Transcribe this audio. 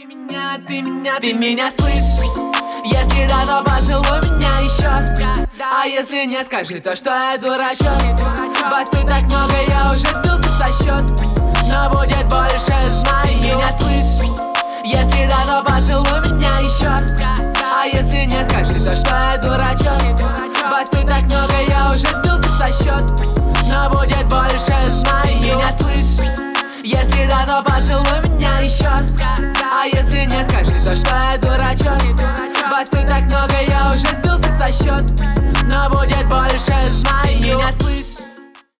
Ты меня слышишь? Если да, то поцелуй меня еще. А если нет, скажи то, что я дурачок. Вас тут так много, я уже сбился со счет. Но будет больше, знаю. Меня слышишь? Если да, то поцелуй меня еще. А если нет, скажи то, что я